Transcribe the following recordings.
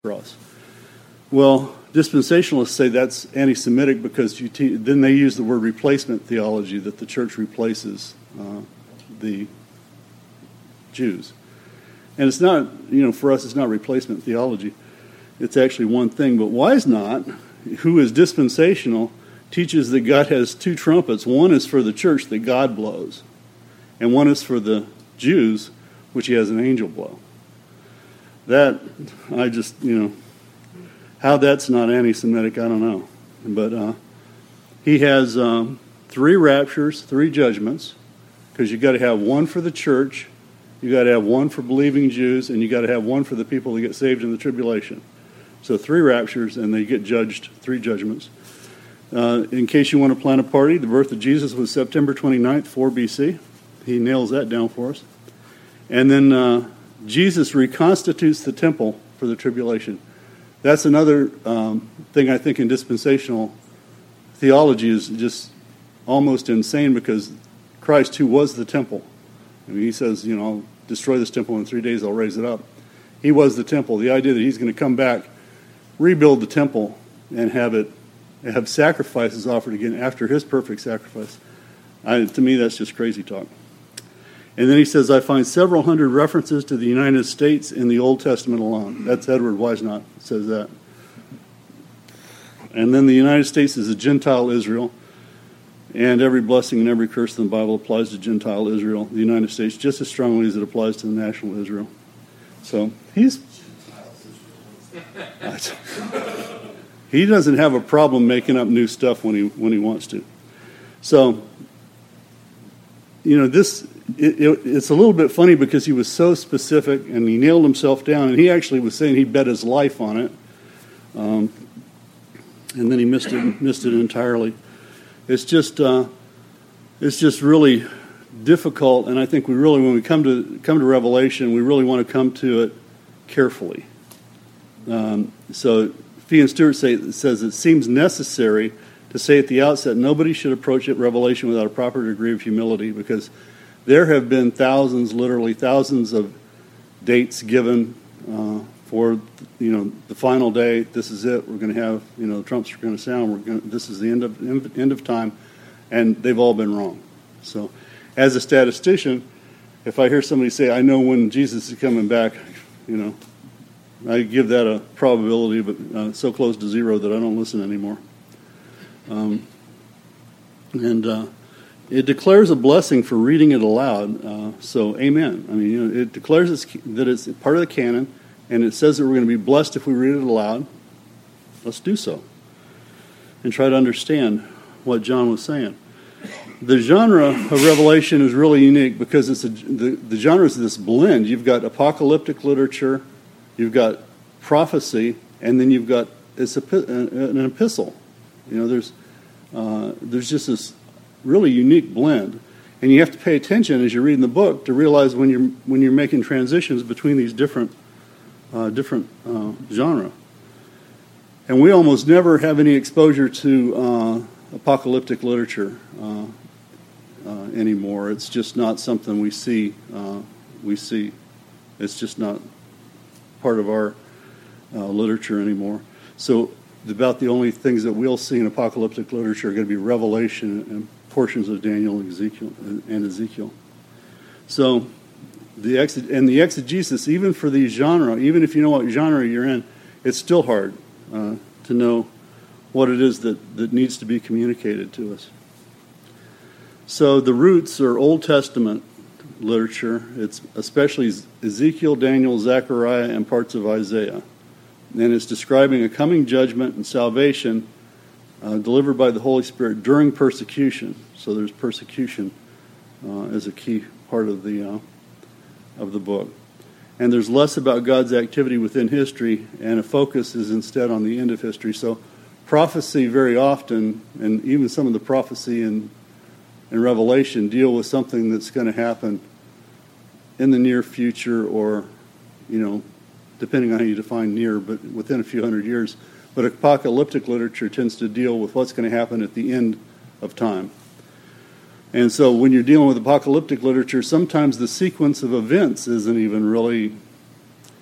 cross. Well, dispensationalists say that's anti-Semitic because then they use the word replacement theology, that the church replaces the Jews. And it's not, for us it's not replacement theology. It's actually one thing. But Wisenot, who is dispensational, teaches that God has two trumpets. One is for the church that God blows, and one is for the Jews, which he has an angel blow. That, I just, how that's not anti-Semitic, I don't know. But he has 3 raptures, 3 judgments, because you've got to have one for the church, you've got to have one for believing Jews, and you've got to have one for the people that get saved in the tribulation. So 3 raptures, and they get judged, 3 judgments. In case you want to plan a party, the birth of Jesus was September 29th, 4 BC. He nails that down for us. And then Jesus reconstitutes the temple for the tribulation. That's another thing I think in dispensational theology is just almost insane, because Christ, who was the temple, he says, I'll destroy this temple in 3 days, I'll raise it up. He was the temple. The idea that he's going to come back, rebuild the temple, and have sacrifices offered again after his perfect sacrifice, to me that's just crazy talk. And then he says, I find several hundred references to the United States in the Old Testament alone. That's Edward Wisenot says that. And then the United States is a Gentile Israel, and every blessing and every curse in the Bible applies to Gentile Israel, the United States, just as strongly as it applies to the national Israel. So he doesn't have a problem making up new stuff when he wants to. So, it's a little bit funny because he was so specific and he nailed himself down, and he actually was saying he bet his life on it, and then he missed it entirely. It's just really difficult, and I think when we come to Revelation, we really want to come to it carefully. So Fee and Stewart says it seems necessary to say at the outset nobody should approach Revelation without a proper degree of humility, because there have been literally thousands of dates given for the final day. This is it. We're going to have the trumps are going to sound. This is the end of time, and they've all been wrong. So, as a statistician, if I hear somebody say, "I know when Jesus is coming back," I give that a probability, but so close to 0 that I don't listen anymore. It declares a blessing for reading it aloud. So, amen. I mean, it declares that it's part of the canon, and it says that we're going to be blessed if we read it aloud. Let's do so and try to understand what John was saying. The genre of Revelation is really unique because the genre is this blend. You've got apocalyptic literature, you've got prophecy, and then you've got an epistle. There's just this really unique blend, and you have to pay attention as you're reading the book to realize when you're making transitions between these different genre. And we almost never have any exposure to apocalyptic literature anymore. It's just not something we see. It's just not part of our literature anymore. So about the only things that we'll see in apocalyptic literature are going to be Revelation and portions of Daniel and Ezekiel. So the exegesis, even for these genre, even if you know what genre you're in, it's still hard to know what it is that needs to be communicated to us. So the roots are Old Testament literature. It's especially Ezekiel, Daniel, Zechariah, and parts of Isaiah. And it's describing a coming judgment and salvation delivered by the Holy Spirit during persecution. So there's persecution as a key part of the book. And there's less about God's activity within history, and a focus is instead on the end of history. So prophecy very often, and even some of the prophecy in Revelation, deal with something that's going to happen in the near future, or depending on how you define near, but within a few hundred years. But apocalyptic literature tends to deal with what's going to happen at the end of time. And so when you're dealing with apocalyptic literature, sometimes the sequence of events isn't even really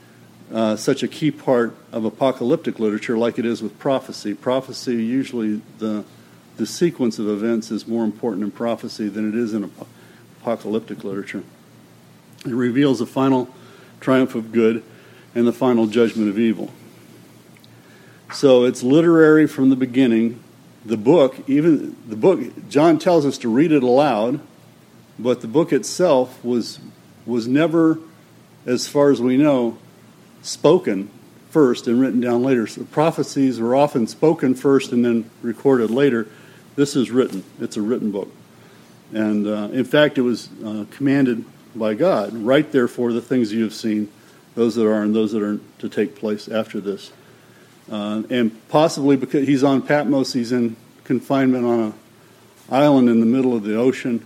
such a key part of apocalyptic literature like it is with prophecy. Prophecy, usually the sequence of events is more important in prophecy than it is in apocalyptic literature. It reveals the final triumph of good and the final judgment of evil. So it's literary from the beginning. The book, John tells us to read it aloud, but the book itself was never, as far as we know, spoken first and written down later. So prophecies were often spoken first and then recorded later. This is written. It's a written book. And in fact, it was commanded by God. Write therefore the things you have seen, those that are and those that are to take place after this. And possibly because he's on Patmos, he's in confinement on an island in the middle of the ocean.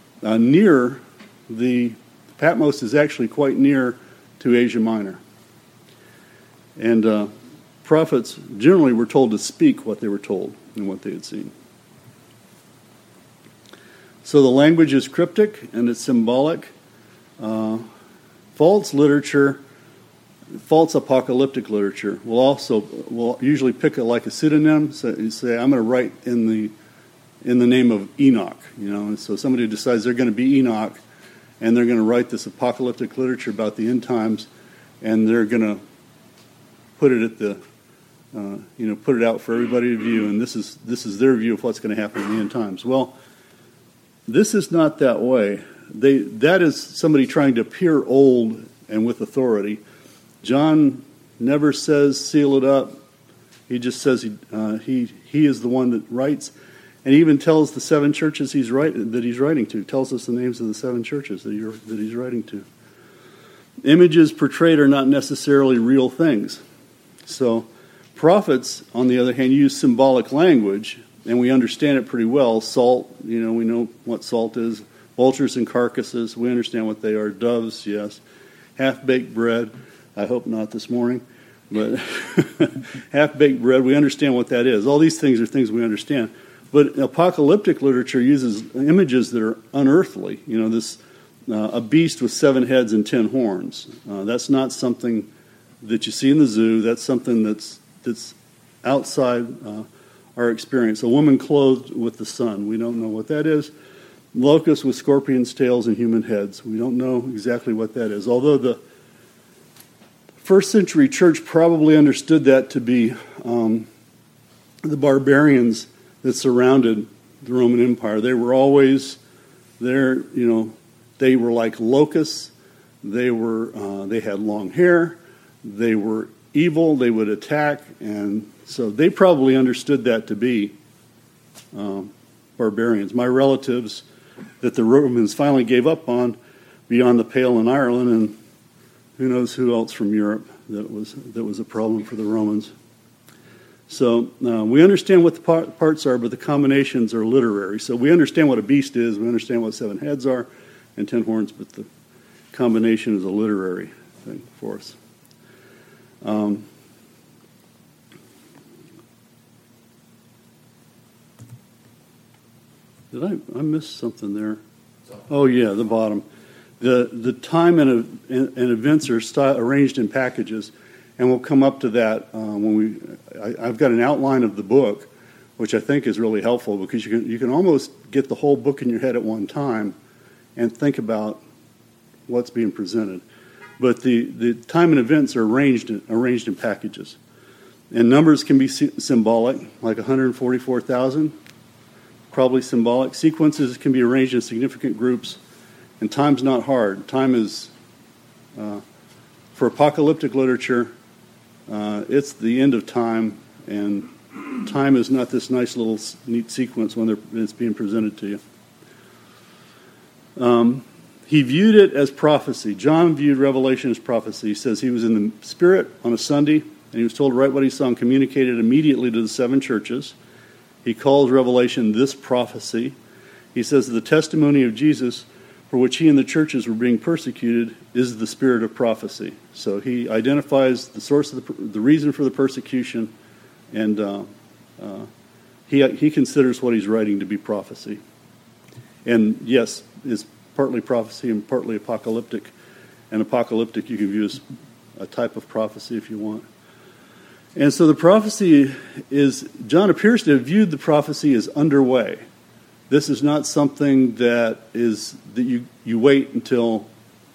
Patmos is actually quite near to Asia Minor. And prophets generally were told to speak what they were told and what they had seen. So the language is cryptic and it's symbolic. False literature, false apocalyptic literature will usually pick a pseudonym. So you say, I'm going to write in the name of Enoch, And so somebody decides they're going to be Enoch, and they're going to write this apocalyptic literature about the end times, and they're going to put it at put it out for everybody to view, and this is their view of what's going to happen in the end times. Well, this is not that way. That is somebody trying to appear old and with authority. John never says seal it up. He just says he is the one that writes, and he even tells the 7 churches he's writing to. Tells us the names of the 7 churches that he's writing to. Images portrayed are not necessarily real things. So prophets, on the other hand, use symbolic language, and we understand it pretty well. Salt, we know what salt is. Vultures and carcasses, we understand what they are. Doves, yes. Half-baked bread, I hope not this morning, but half-baked bread, we understand what that is. All these things are things we understand. But apocalyptic literature uses images that are unearthly. A beast with 7 heads and 10 horns. That's not something that you see in the zoo. That's something that's outside our experience. A woman clothed with the sun. We don't know what that is. Locusts with scorpions' tails and human heads. We don't know exactly what that is. Although the first century church probably understood that to be the barbarians that surrounded the Roman Empire. They were always there, they were like locusts. They had long hair. They were evil. They would attack. And so they probably understood that to be barbarians. My relatives that the Romans finally gave up on beyond the Pale in Ireland, and who knows who else from Europe that was a problem for the Romans. So we understand what the parts are, but the combinations are literary. So we understand what a beast is, we understand what 7 heads are and 10 horns, but the combination is a literary thing for us. Did I miss something there? Oh yeah, the bottom. The time and events are arranged in packages, and we'll come up to that when I've got an outline of the book, which I think is really helpful because you can almost get the whole book in your head at one time and think about what's being presented. But the time and events are arranged in packages, and numbers can be symbolic, like 144,000. Probably symbolic. Sequences can be arranged in significant groups, and time's not hard. Time is, for apocalyptic literature, it's the end of time, and time is not this nice little neat sequence when it's being presented to you. He viewed it as prophecy. John viewed Revelation as prophecy. He says he was in the Spirit on a Sunday, and he was told to write what he saw and communicate it immediately to the 7 churches. He calls Revelation this prophecy. He says the testimony of Jesus, for which he and the churches were being persecuted, is the spirit of prophecy. So he identifies the source of the reason for the persecution, and he considers what he's writing to be prophecy. And yes, it's partly prophecy and partly apocalyptic. And apocalyptic you can view as a type of prophecy, if you want. And so the prophecy is, John appears to have viewed the prophecy as underway. This is not something that you wait until,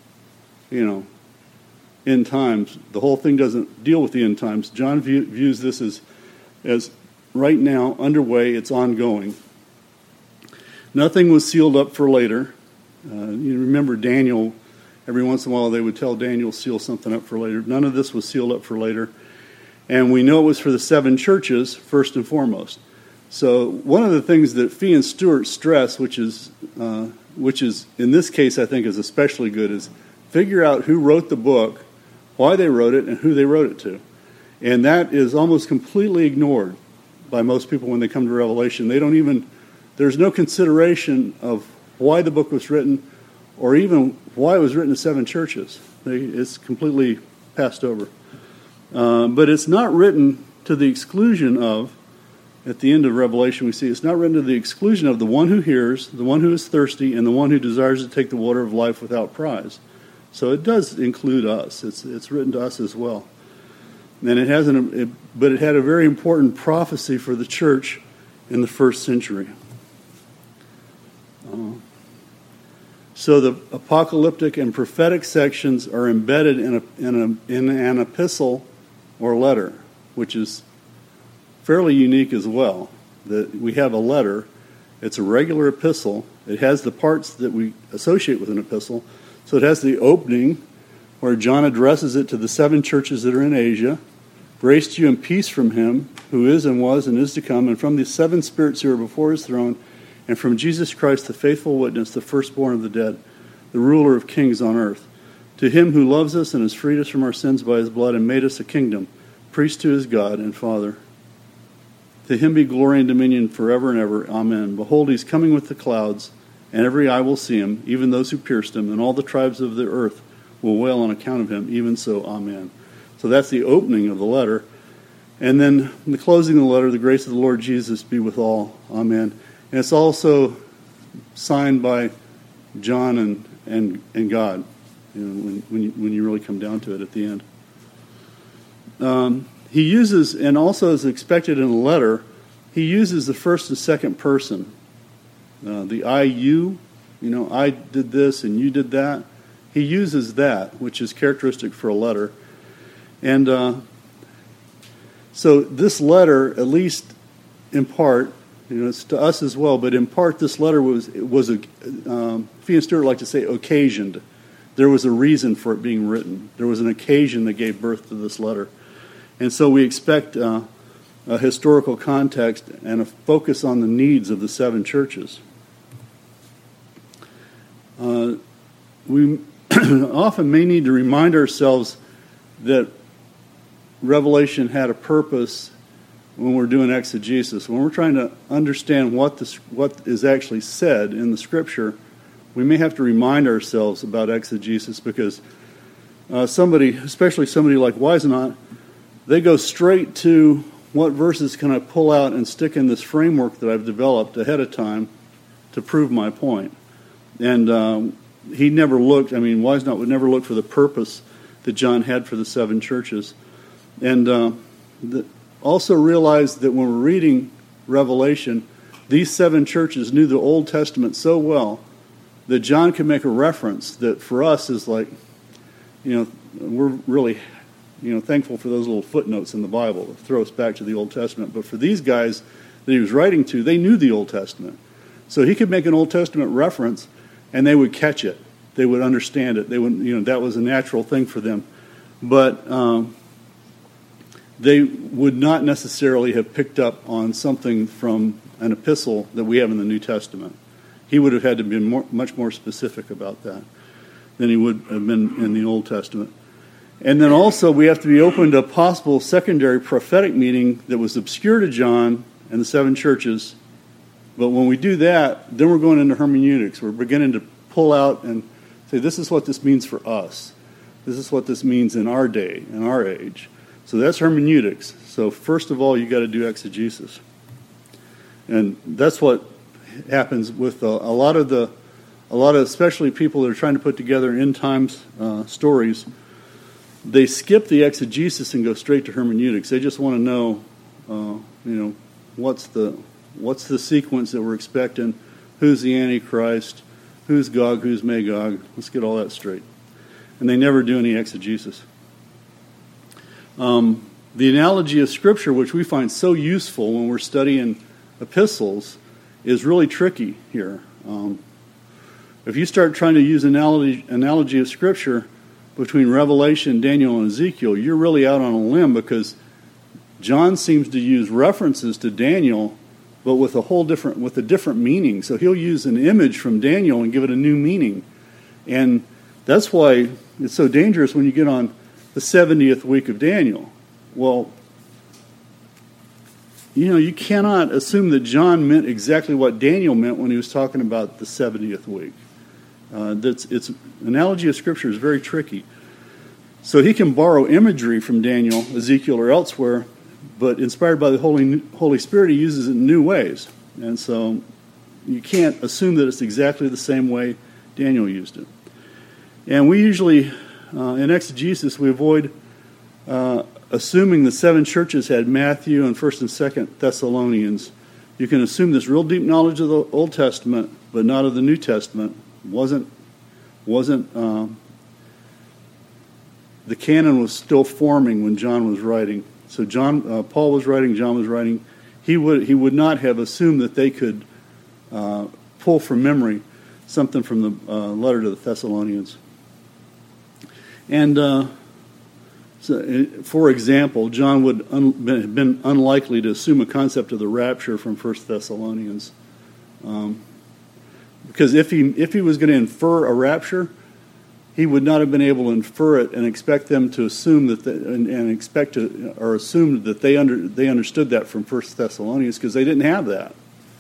end times. The whole thing doesn't deal with the end times. John views this as right now, underway, it's ongoing. Nothing was sealed up for later. You remember Daniel, every once in a while they would tell Daniel, seal something up for later. None of this was sealed up for later. And we know it was for the 7 churches, first and foremost. So one of the things that Fee and Stewart stress, which is in this case I think is especially good, is figure out who wrote the book, why they wrote it, and who they wrote it to. And that is almost completely ignored by most people when they come to Revelation. There's no consideration of why the book was written or even why it was written to 7 churches. It's completely passed over. But it's not written to the exclusion of, at the end of Revelation we see, it's not written to the exclusion of the one who hears, the one who is thirsty, and the one who desires to take the water of life without prize. So it does include us. It's written to us as well. And it had a very important prophecy for the church in the first century. So the apocalyptic and prophetic sections are embedded in an epistle or letter, which is fairly unique as well. That we have a letter. It's a regular epistle. It has the parts that we associate with an epistle. So it has the opening where John addresses it to the 7 churches that are in Asia. Grace to you and peace from him who is and was and is to come, and from the 7 spirits who are before his throne, and from Jesus Christ, the faithful witness, the firstborn of the dead, the ruler of kings on earth. To him who loves us and has freed us from our sins by his blood and made us a kingdom, priest to his God and Father. To him be glory and dominion forever and ever. Amen. Behold, he's coming with the clouds, and every eye will see him, even those who pierced him, and all the tribes of the earth will wail on account of him. Even so, amen. So that's the opening of the letter. And then in the closing of the letter, the grace of the Lord Jesus be with all. Amen. And it's also signed by John and God, when you really come down to it at the end. He uses, and also as expected in the letter, he uses the first and second person. The I, you, I did this and you did that. He uses that, which is characteristic for a letter. And so this letter, at least in part, it's to us as well, but in part this letter was Fee and Stewart like to say occasioned. There was a reason for it being written. There was an occasion that gave birth to this letter. And so we expect a historical context and a focus on the needs of the 7 churches. We often may need to remind ourselves that Revelation had a purpose when we're doing exegesis. When we're trying to understand what is actually said in the Scripture, we may have to remind ourselves about exegesis because especially somebody like Wisenant, they go straight to what verses can I pull out and stick in this framework that I've developed ahead of time to prove my point. And he never looked, Wisenant would never look for the purpose that John had for the 7 churches. And also realize that when we're reading Revelation, these 7 churches knew the Old Testament so well that John can make a reference that for us is like, we're really, thankful for those little footnotes in the Bible that throw us back to the Old Testament. But for these guys that he was writing to, they knew the Old Testament. So he could make an Old Testament reference and they would catch it. They would understand it. They would, that was a natural thing for them. But they would not necessarily have picked up on something from an epistle that we have in the New Testament. He would have had to be much more specific about that than he would have been in the Old Testament. And then also we have to be open to a possible secondary prophetic meaning that was obscure to John and the 7 churches. But when we do that, then we're going into hermeneutics. We're beginning to pull out and say, this is what this means for us. This is what this means in our day, in our age. So that's hermeneutics. So first of all, you got to do exegesis. And that's what happens with a lot of especially people that are trying to put together end times stories. they skip the exegesis and go straight to hermeneutics. They just want to know, what's the sequence that we're expecting, who's the Antichrist, who's Gog, who's Magog. Let's get all that straight. And they never do any exegesis. The analogy of Scripture, which we find so useful when we're studying epistles, is really tricky here. If you start trying to use analogy of Scripture between Revelation, Daniel, and Ezekiel, you're really out on a limb, because John seems to use references to Daniel, but with a different meaning. So he'll use an image from Daniel and give it a new meaning. And that's why it's so dangerous when you get on the 70th week of Daniel. Well, you cannot assume that John meant exactly what Daniel meant when he was talking about the 70th week. Its analogy of Scripture is very tricky. So he can borrow imagery from Daniel, Ezekiel, or elsewhere, but inspired by the Holy Spirit, he uses it in new ways. And so you can't assume that it's exactly the same way Daniel used it. And we usually, in exegesis, we avoid assuming the seven churches had Matthew and 1st and 2nd Thessalonians. You can assume this real deep knowledge of the Old Testament, but not of the New Testament. The canon was still forming when John was writing. So Paul was writing, John was writing. He would not have assumed that they could pull from memory something from the letter to the Thessalonians. And so, for example, John would have been unlikely to assume a concept of the rapture from 1 Thessalonians. Because if he was going to infer a rapture, he would not have been able to infer it and expect them to assume that assume that they understood that from 1 Thessalonians, because they didn't have that.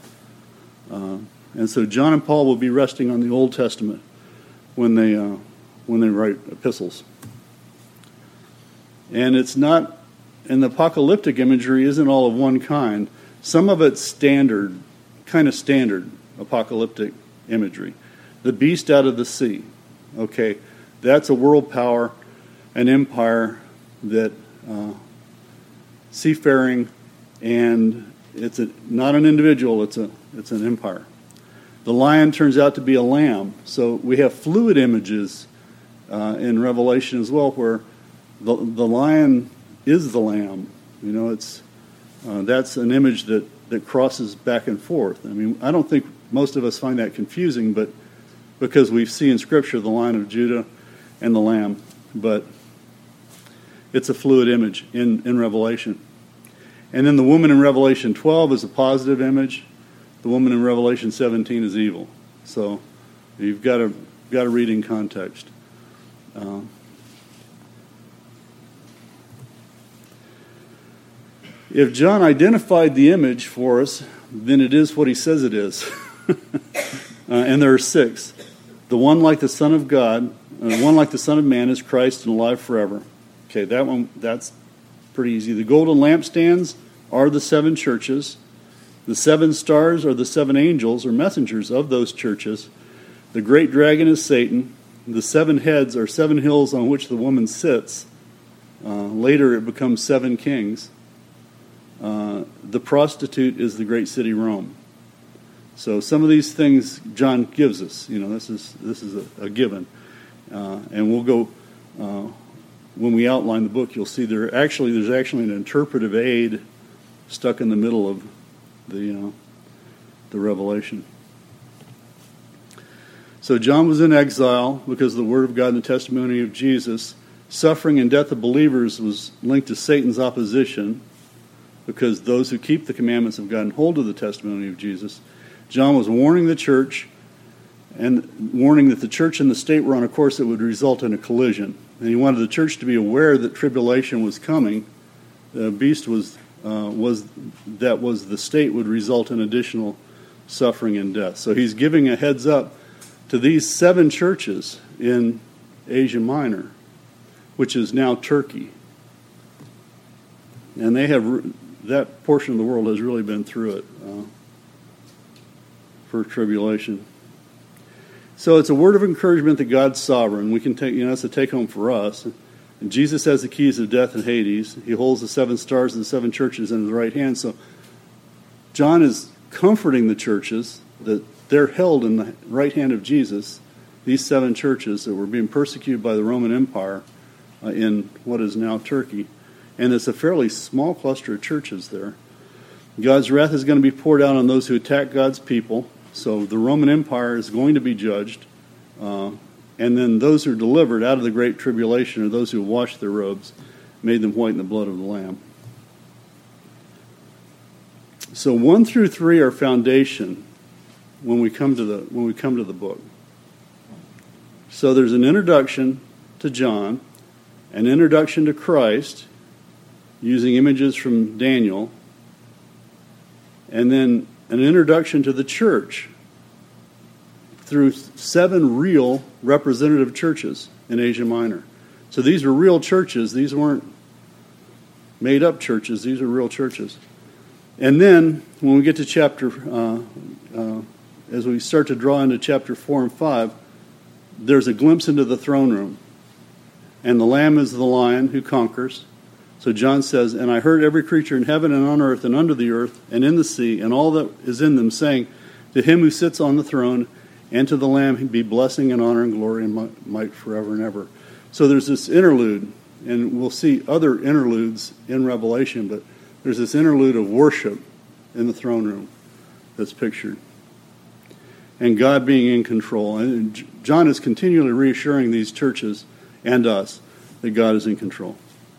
And so John and Paul will be resting on the Old Testament when they write epistles. And it's not, and the apocalyptic imagery isn't all of one kind. Some of it's standard apocalyptic imagery. The beast out of the sea. Okay, that's a world power, an empire that seafaring, and it's not an individual. It's an empire. The lion turns out to be a lamb. So we have fluid images in Revelation as well, where the lion is the lamb. That's an image that crosses back and forth. I mean, I don't think most of us find that confusing, but because we see in Scripture the Lion of Judah and the Lamb, but it's a fluid image in Revelation. And then the woman in Revelation 12 is a positive image. The woman in Revelation 17 is evil. So you've got to read in context. If John identified the image for us, then it is what he says it is. And there are 6. The one like the Son of God, and the one like the Son of Man is Christ and alive forever. Okay, that's pretty easy. The golden lampstands are the 7 churches. The 7 stars are the 7 angels or messengers of those churches. The great dragon is Satan. The 7 heads are 7 hills on which the woman sits. Later it becomes 7 kings. The prostitute is the great city Rome. So some of these things John gives us. This is a given. And we'll go, when we outline the book, you'll see there's actually an interpretive aid stuck in the middle of the Revelation. So John was in exile because of the Word of God and the testimony of Jesus. Suffering and death of believers was linked to Satan's opposition, because those who keep the commandments of God and hold to the testimony of Jesus. John was warning the church, and warning that the church and the state were on a course that would result in a collision. And he wanted the church to be aware that tribulation was coming. The beast was the state would result in additional suffering and death. So he's giving a heads up to these 7 churches in Asia Minor, which is now Turkey. And they have, that portion of the world has really been through it for tribulation. So it's a word of encouragement that God's sovereign. We can take, that's a take home for us. And Jesus has the keys of death and Hades. He holds the 7 stars and the 7 churches in his right hand. So John is comforting the churches that they're held in the right hand of Jesus, these 7 churches that were being persecuted by the Roman Empire in what is now Turkey. And it's a fairly small cluster of churches there. God's wrath is going to be poured out on those who attack God's people. So the Roman Empire is going to be judged. And then those who are delivered out of the great tribulation are those who washed their robes, made them white in the blood of the Lamb. So 1 through 3 are foundation when we come to the book. So there's an introduction to John, an introduction to Christ, using images from Daniel, and then an introduction to the church through 7 real representative churches in Asia Minor. So these were real churches. These weren't made-up churches. These are real churches. And then, when we get to as we start to draw into chapter 4 and 5, there's a glimpse into the throne room. And the Lamb is the Lion who conquers. So John says, "And I heard every creature in heaven and on earth and under the earth and in the sea and all that is in them saying, to him who sits on the throne and to the Lamb be blessing and honor and glory and might forever and ever." So there's this interlude, and we'll see other interludes in Revelation, but there's this interlude of worship in the throne room that's pictured. And God being in control. And John is continually reassuring these churches and us that God is in control.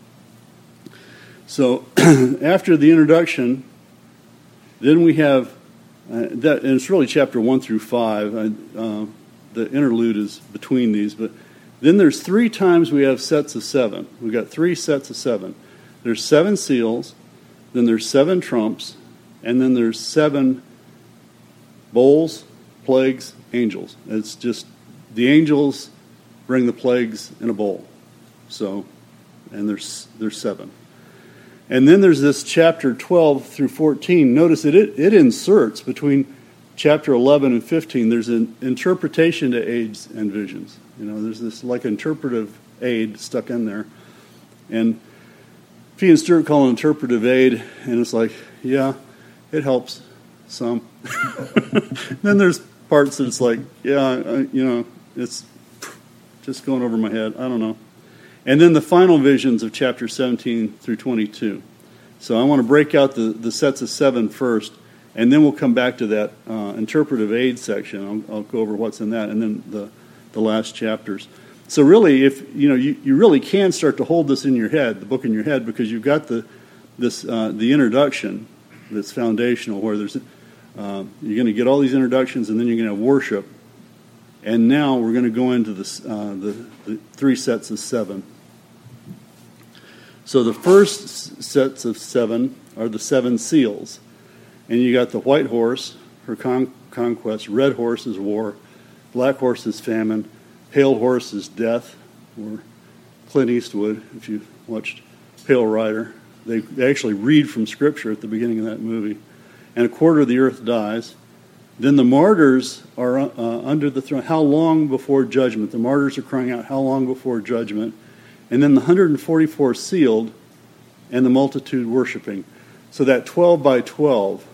So after the introduction, then we have that, and it's really chapter 1 through 5. The interlude is between these, but then there's 3 times we have sets of 7. We've got 3 sets of 7. There's 7 seals, then there's 7 trumps, and then there's 7 bowls, plagues, angels. It's just the angels bring the plagues in a bowl. So, and there's 7. And then there's this chapter 12 through 14. Notice that it inserts between chapter 11 and 15. There's an interpretation to aids and visions. There's this like interpretive aid stuck in there. And Fee and Stuart call it interpretive aid, and it's like, yeah, it helps some. Then there's parts that it's like, yeah, it's just going over my head. I don't know. And then the final visions of chapter 17 through 22. So I want to break out the sets of 7 first, and then we'll come back to that interpretive aid section. I'll go over what's in that, and then the last chapters. So really, if you really can start to hold this in your head, the book in your head, because you've got the introduction that's foundational, where there's you're going to get all these introductions, and then you're going to have worship. And now we're going to go into the 3 sets of 7. So the first sets of 7 are the 7 seals. And you got the white horse for conquest, red horse is war, black horse is famine, pale horse is death, or Clint Eastwood, if you watched Pale Rider. They actually read from Scripture at the beginning of that movie. And a quarter of the earth dies. Then the martyrs are under the throne. How long before judgment? The martyrs are crying out, how long before judgment? And then the 144 sealed and the multitude worshiping. So that 12 by 12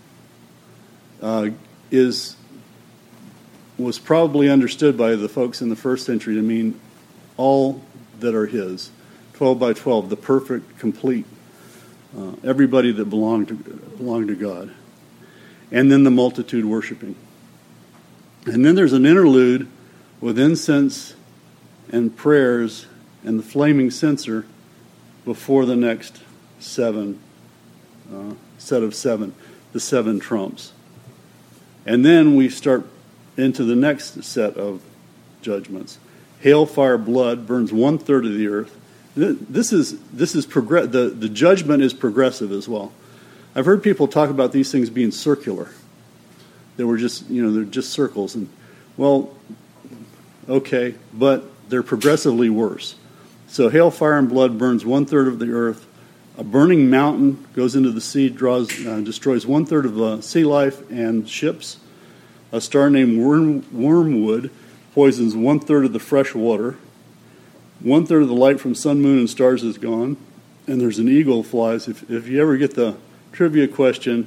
was probably understood by the folks in the first century to mean all that are his. 12 by 12, the perfect, complete, everybody that belonged to God. And then the multitude worshiping. And then there's an interlude with incense and prayers and the flaming censer before the next 7, set of 7, the 7 trumps. And then we start into the next set of judgments. Hail, fire, blood burns 1/3 of the earth. This is the judgment is progressive as well. I've heard people talk about these things being circular. They were just, they're just circles. And, well, okay, but they're progressively worse. So hail, fire, and blood burns 1/3 of the earth. A burning mountain goes into the sea, destroys 1/3 of sea life and ships. A star named Wormwood poisons 1/3 of the fresh water. 1/3 of the light from sun, moon, and stars is gone, and there's an eagle flies. If you ever get the trivia question,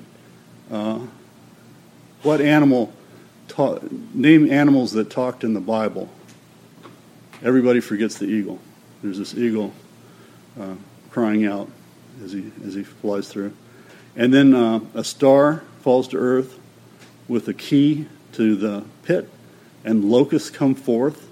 what animal name animals that talked in the Bible? Everybody forgets the eagle. There's this eagle crying out as he flies through. And then a star falls to earth with a key to the pit, and locusts come forth.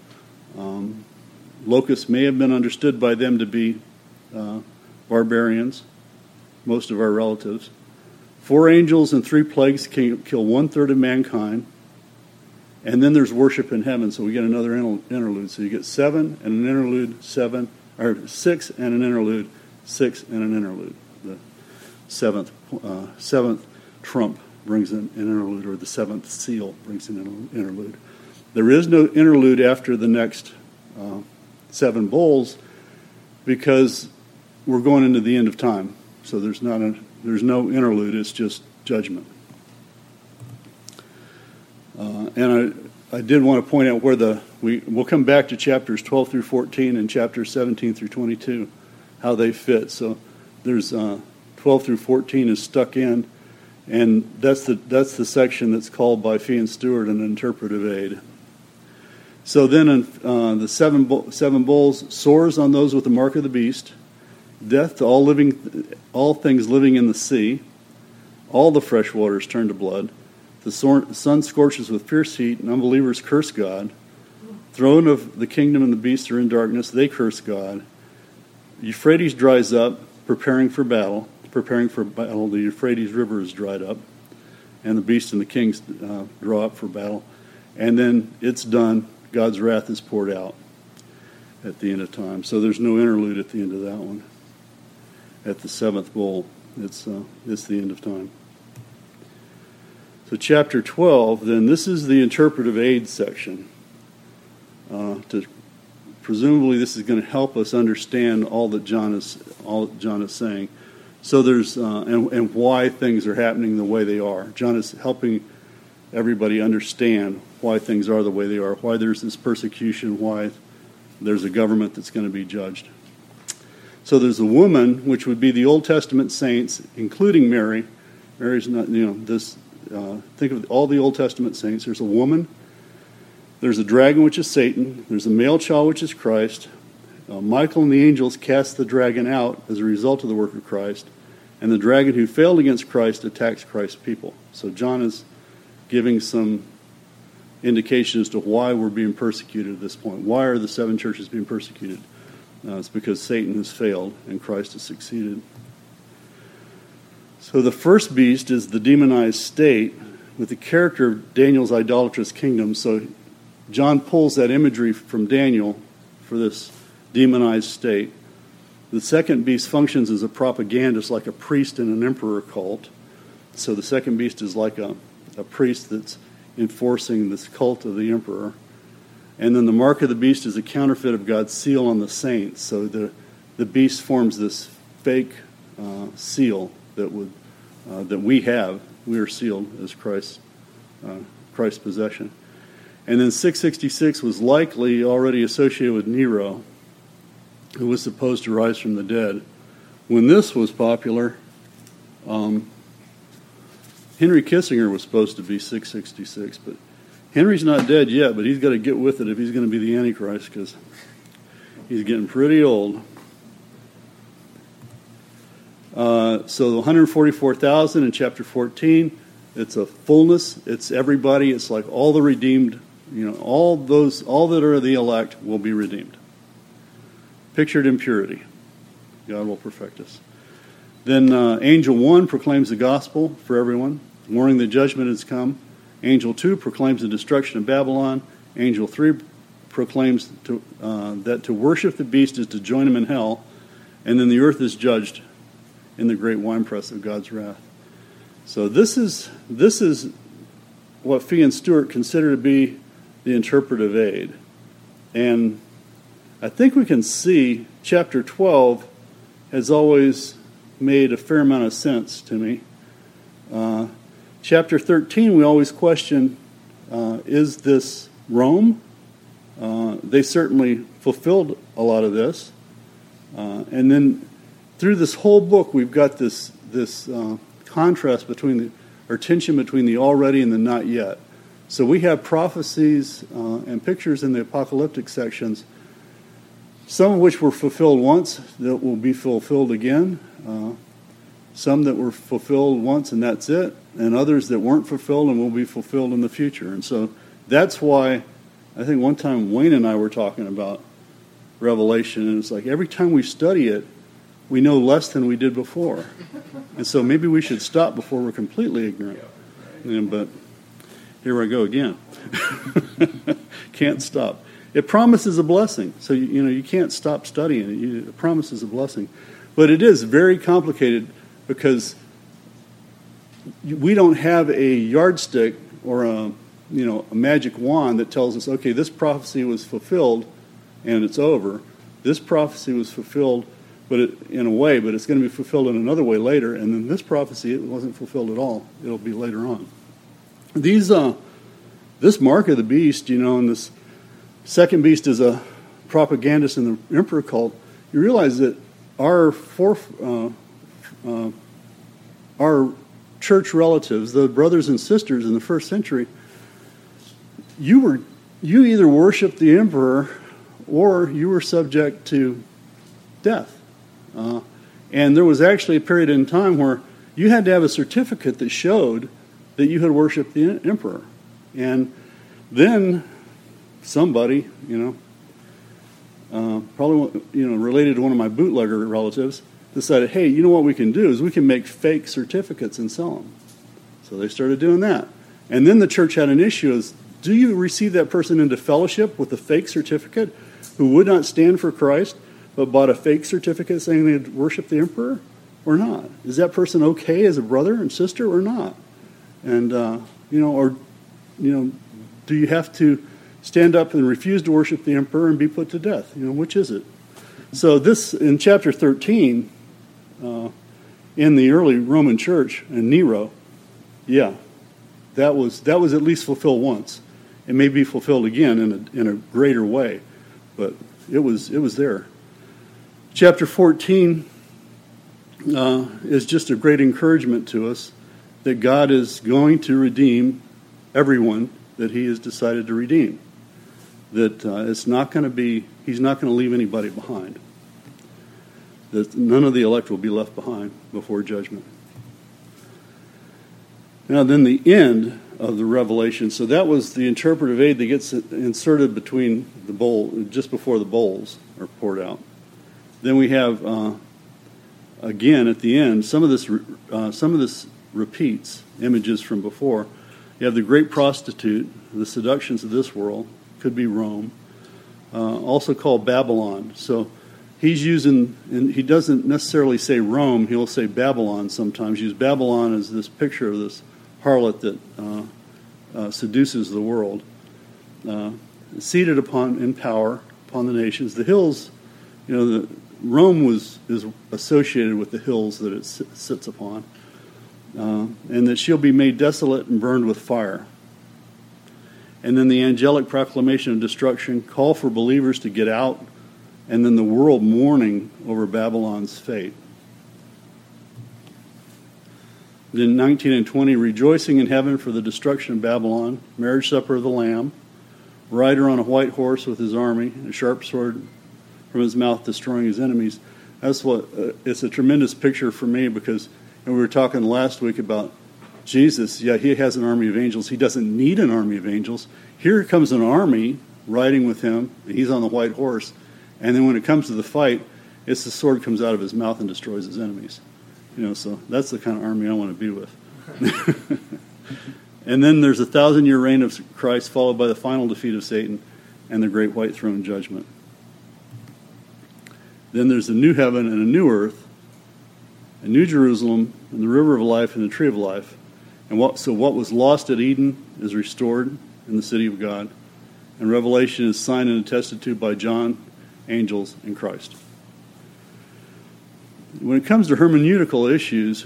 Locusts may have been understood by them to be barbarians, most of our relatives. 4 angels and 3 plagues can kill 1/3 of mankind. And then there's worship in heaven, so we get another interlude. So you get 7 and an interlude, 7, or 6 and an interlude, 6 and an interlude. The seventh trump brings in an interlude, or the 7th seal brings in an interlude. There is no interlude after the next 7 bowls, because we're going into the end of time. So there's no interlude. It's just judgment. And I did want to point out where we'll come back to chapters 12 through 14 and chapters 17 through 22, how they fit. So there's 12 through 14 is stuck in, and that's the section that's called by Fee and Stewart an interpretive aid. So then in the seven bowls, sores on those with the mark of the beast, death to all things living in the sea, all the fresh waters turn to blood. The sun scorches with fierce heat, and unbelievers curse God. Throne of the kingdom and the beast are in darkness. They curse God. Euphrates dries up, preparing for battle. The Euphrates River is dried up, and the beast and the kings draw up for battle. And then it's done. God's wrath is poured out at the end of time. So there's no interlude at the end of that one. At the 7th bowl, it's the end of time. So chapter 12, then, this is the interpretive aid section. Presumably this is going to help us understand all that John is saying. So there's and why things are happening the way they are. John is helping everybody understand why things are the way they are, why there's this persecution, why there's a government that's going to be judged. So there's a woman, which would be the Old Testament saints, including Mary. Mary's not, this. Think of all the Old Testament saints. There's a woman. There's a dragon, which is Satan. There's a male child, which is Christ. Michael and the angels cast the dragon out as a result of the work of Christ. And the dragon who failed against Christ attacks Christ's people. So John is giving some indication as to why we're being persecuted at this point. Why are the 7 churches being persecuted? It's because Satan has failed and Christ has succeeded. So the first beast is the demonized state with the character of Daniel's idolatrous kingdom. So John pulls that imagery from Daniel for this demonized state. The second beast functions as a propagandist, like a priest in an emperor cult. So the second beast is like a priest that's enforcing this cult of the emperor. And then the mark of the beast is a counterfeit of God's seal on the saints. So the beast forms this fake seal that we have. We are sealed as Christ's possession. And then 666 was likely already associated with Nero, who was supposed to rise from the dead. When this was popular, Henry Kissinger was supposed to be 666, but Henry's not dead yet, but he's got to get with it if he's going to be the Antichrist, because he's getting pretty old. So the 144,000 in chapter 14, it's a fullness. It's everybody. It's like all the redeemed, all that are the elect will be redeemed. Pictured in purity. God will perfect us. Then Angel 1 proclaims the gospel for everyone, warning that judgment has come. Angel 2 proclaims the destruction of Babylon. Angel 3 proclaims that to worship the beast is to join him in hell. And then the earth is judged in the great winepress of God's wrath. So this is what Fee and Stewart consider to be the interpretive aid. And I think we can see chapter 12 has always made a fair amount of sense to me. Chapter 13, we always question, is this Rome They certainly fulfilled a lot of this. And then through this whole book, we've got this contrast or tension between the already and the not yet. So we have prophecies and pictures in the apocalyptic sections, some of which were fulfilled once that will be fulfilled again, some that were fulfilled once and that's it, and others that weren't fulfilled and will be fulfilled in the future. And so that's why I think one time Wayne and I were talking about Revelation, and it's like every time we study it, we know less than we did before. And so maybe we should stop before we're completely ignorant. But here I go again. Can't stop. It promises a blessing. So, you can't stop studying it. It promises a blessing. But it is very complicated because we don't have a yardstick or a magic wand that tells us, okay, this prophecy was fulfilled and it's over. This prophecy was fulfilled in a way, but it's going to be fulfilled in another way later. And then this prophecy, it wasn't fulfilled at all. It'll be later on. This mark of the beast, and this second beast is a propagandist in the emperor cult. You realize that our church relatives, the brothers and sisters in the first century, you either worshiped the emperor or you were subject to death. And there was actually a period in time where you had to have a certificate that showed that you had worshipped the emperor. And then somebody, probably related to one of my bootlegger relatives, decided, hey, you know what we can do is we can make fake certificates and sell them. So they started doing that. And then the church had an issue is, do you receive that person into fellowship with a fake certificate who would not stand for Christ but bought a fake certificate saying they'd worship the emperor or not? Is that person okay as a brother and sister or not? And, do you have to stand up and refuse to worship the emperor and be put to death? Which is it? So this, in chapter 13, in the early Roman church, and Nero, that was at least fulfilled once. It may be fulfilled again in a greater way, but it was there. Chapter 14 is just a great encouragement to us that God is going to redeem everyone that He has decided to redeem. That He's not going to leave anybody behind. That none of the elect will be left behind before judgment. Now then the end of the Revelation. So that was the interpretive aid that gets inserted between the bowl, just before the bowls are poured out. Then we have, again at the end, some of this repeats images from before. You have the great prostitute, the seductions of this world, could be Rome, also called Babylon. So he's using, and he doesn't necessarily say Rome, he'll say Babylon sometimes. Use Babylon as this picture of this harlot that seduces the world. Seated in power upon the nations. The hills, Rome is associated with the hills that it sits upon. And that she'll be made desolate and burned with fire. And then the angelic proclamation of destruction, call for believers to get out, and then the world mourning over Babylon's fate. Then 19 and 20, rejoicing in heaven for the destruction of Babylon, marriage supper of the Lamb, rider on a white horse with his army, and a sharp sword from his mouth destroying his enemies. That's what it's a tremendous picture for me because we were talking last week about Jesus. Yeah, he has an army of angels. He doesn't need an army of angels. Here comes an army riding with him. He's on the white horse. And then when it comes to the fight, it's the sword comes out of his mouth and destroys his enemies. So that's the kind of army I want to be with. And then there's 1,000-year reign of Christ followed by the final defeat of Satan and the great white throne judgment. Then there's a new heaven and a new earth, a new Jerusalem, and the river of life and the tree of life. And what was lost at Eden is restored in the city of God. And Revelation is signed and attested to by John, angels, and Christ. When it comes to hermeneutical issues,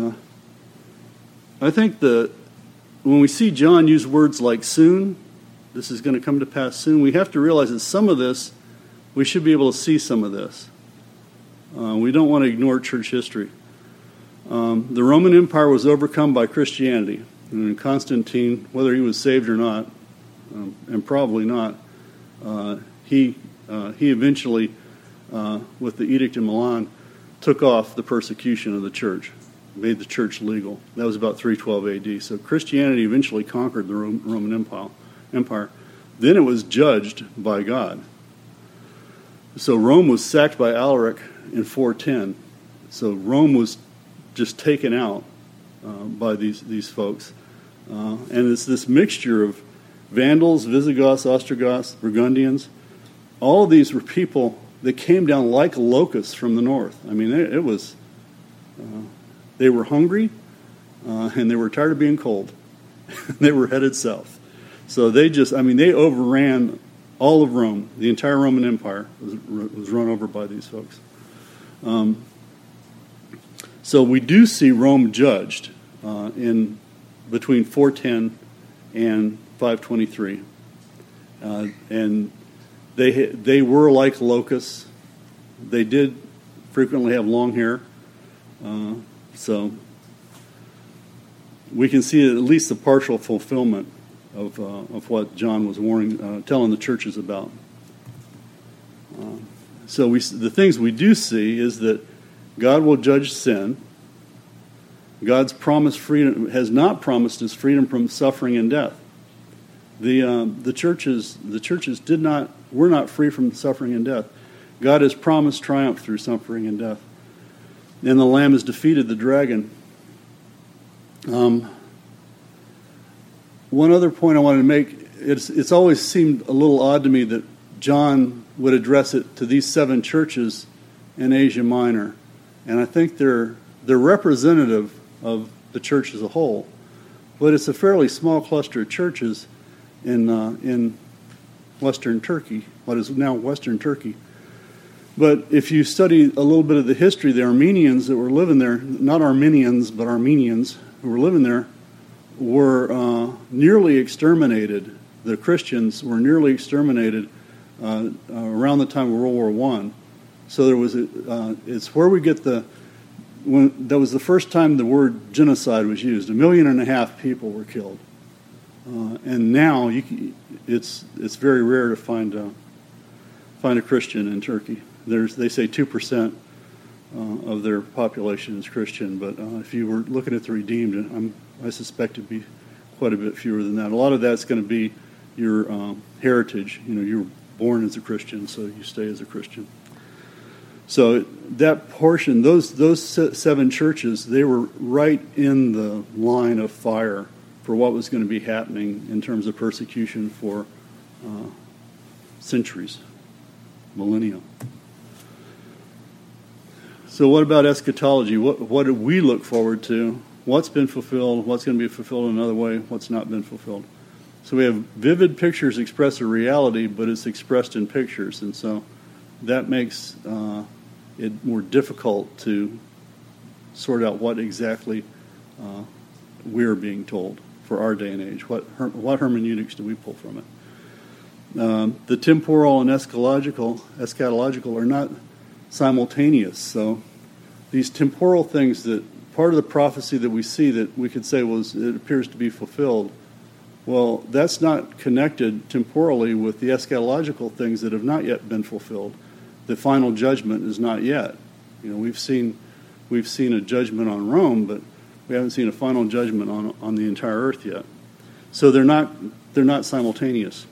I think that when we see John use words like soon This is going to come to pass soon. We have to realize that some of this, we should be able to see some of this. We don't want to ignore church history. The Roman Empire was overcome by Christianity. And Constantine, whether he was saved or not, and probably not, he eventually, with the Edict in Milan, took off the persecution of the church, made the church legal. That was about 312 AD. So Christianity eventually conquered the Roman Empire. Then it was judged by God. So Rome was sacked by Alaric in 410. So Rome was just taken out by these folks. And it's this mixture of Vandals, Visigoths, Ostrogoths, Burgundians. All of these were people that came down like locusts from the north. I mean, it was... they were hungry, and they were tired of being cold. They were headed south. So they overran all of Rome. The entire Roman Empire was run over by these folks. So we do see Rome judged in between 410 and 523. And they were like locusts. They did frequently have long hair. So we can see at least the partial fulfillment of what John was telling the churches about. So the things we do see is that God will judge sin. God's promised freedom has not promised us freedom from suffering and death. The churches were not free from suffering and death. God has promised triumph through suffering and death. And the Lamb has defeated the dragon. One other point I wanted to make, it's always seemed a little odd to me that John would address it to these 7 churches in Asia Minor. And I think they're representative of the church as a whole. But it's a fairly small cluster of churches in Western Turkey, what is now Western Turkey. But if you study a little bit of the history, the Armenians that were living there, not Armenians, but Armenians who were living there, were nearly exterminated. The Christians were nearly exterminated around the time of World War I. So there was it's where we get that was the first time the word genocide was used. 1.5 million people were killed. And now it's very rare to find a Christian in Turkey. They say 2% of their population is Christian, but if you were looking at the redeemed, I suspect it'd be quite a bit fewer than that. A lot of that's going to be your heritage. You were born as a Christian, so you stay as a Christian. So that portion, those 7 churches, they were right in the line of fire for what was going to be happening in terms of persecution for centuries, millennia. So what about eschatology? What do we look forward to? What's been fulfilled? What's going to be fulfilled in another way? What's not been fulfilled? So we have vivid pictures express a reality, but it's expressed in pictures. And so that makes it more difficult to sort out what exactly we're being told for our day and age. What hermeneutics do we pull from it? The temporal and eschatological are not simultaneous. So these temporal things, that part of the prophecy that we see that we could say it appears to be fulfilled, well, that's not connected temporally with the eschatological things that have not yet been fulfilled. The final judgment is not yet. We've seen a judgment on Rome, but we haven't seen a final judgment on the entire earth yet. So they're not simultaneous.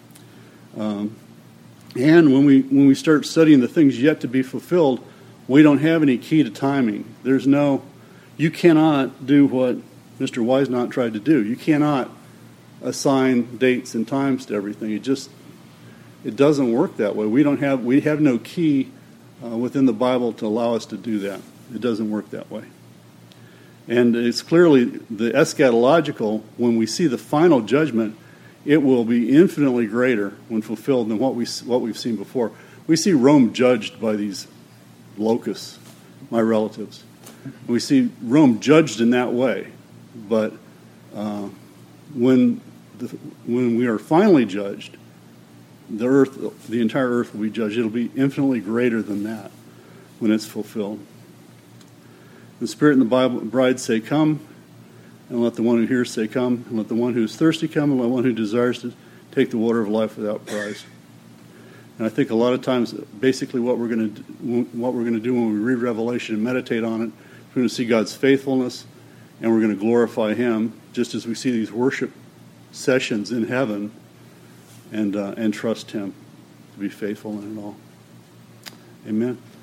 And when we start studying the things yet to be fulfilled, we don't have any key to timing. You cannot do what Mr. Wisenant tried to do. You cannot assign dates and times to everything. It doesn't work that way. We have no key within the Bible to allow us to do that. It doesn't work that way. And it's clearly the eschatological, when we see the final judgment, it will be infinitely greater when fulfilled than what we've seen before. We see Rome judged by these locusts, my relatives. We see Rome judged in that way. But when when we are finally judged, the entire earth will be judged. It'll be infinitely greater than that when it's fulfilled. The Spirit and the bride say, "Come," and let the one who hears say, "Come," and let the one who is thirsty come, and let one who desires to take the water of life without price. And I think a lot of times, basically, what we're going to do when we read Revelation and meditate on it, we're going to see God's faithfulness, and we're going to glorify Him, just as we see these worship sessions in heaven, and trust Him to be faithful in it all. Amen.